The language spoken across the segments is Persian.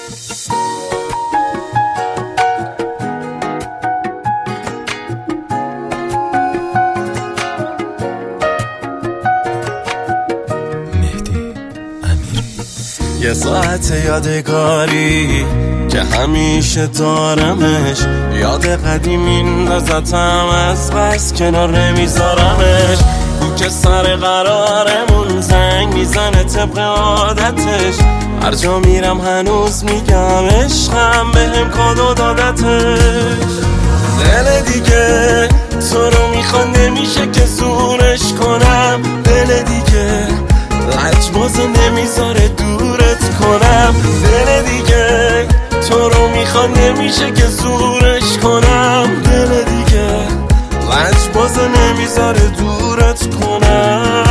یه ساعت یادگاری که همیشه دارمش، یاد قدیمی نزدم از بس کنار نمیذارمش. او که سر قرارمون زنگ میزنه طبق عادتش، هر جا میرم هنوز میگم عشقم بهم کادو دادتش. دل دیگه تو رو میخواد نمیشه که زورش کنم، دل دیگه لجباز نمیذاره دورت کنم، دل دیگه تو رو میخواد نمیشه که زورش کنم، دل دیگه لجباز نمیذاره دورت کنم.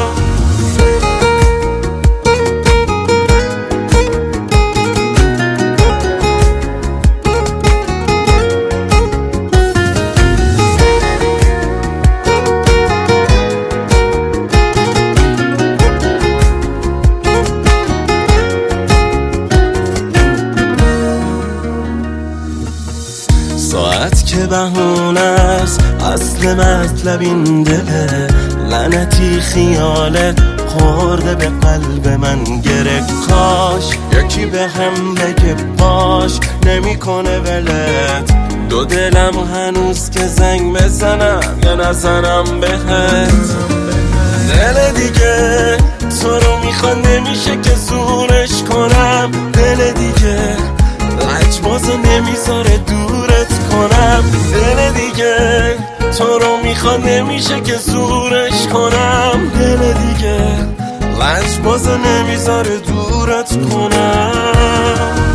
ساعت که بهونه است اصل مطلب این دله، لعنتی خیالت خورده به قلب من گره. کاش یکی به هم بگه باش نمیکنه ولت، دو دلم هنوز که زنگ بزنم یا نزنم بهت. دل دیگه تو رو میخواد نمیشه که زورش کنم، دل دیگه لجباز نمیذاره دورت کنم، دل دیگه تو رو میخواد نمیشه که زورش کنم، دل دیگه لجباز نمیذاره دورت کنم.